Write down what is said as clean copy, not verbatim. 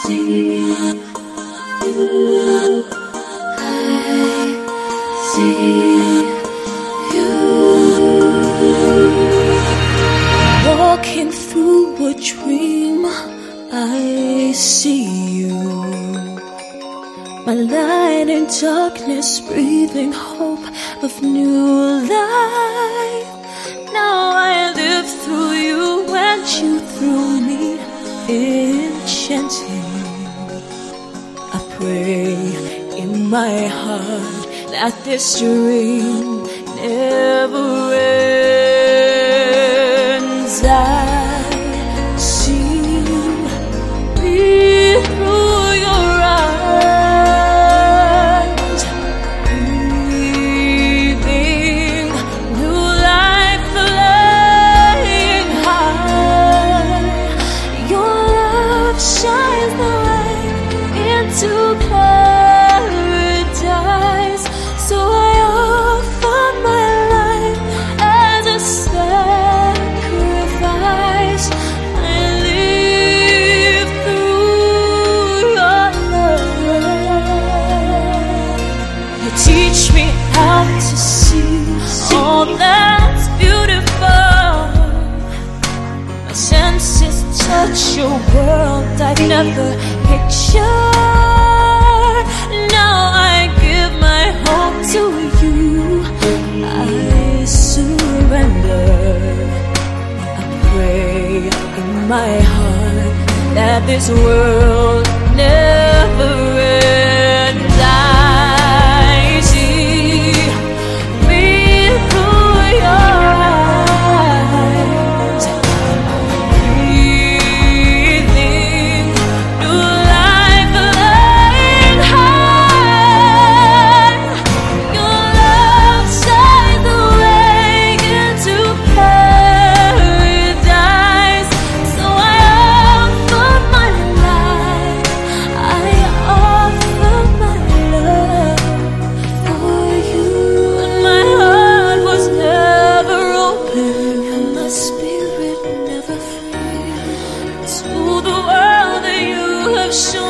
see you. I see you. Walking through a dream, I see you. My light in darkness, breathing hope of new life. Now I live through you and you through me, enchanting. I pray in my heart that this dream never ends. I see me through your eyes, breathing new life, flying high. Your love shines the way into paradise. So I offer my life as a sacrifice. I live through your love. You teach me how to see all that's beautiful. My senses touch your world I've never pictured. Now I give my heart to you. I surrender. I pray in my heart that this world never ends. I see me through your eyes, breathing new life, flying high. Your love shines the way into paradise. So I offer my life, I offer my love for you. And my heart was never open, and my spirit never free to the world that you have shown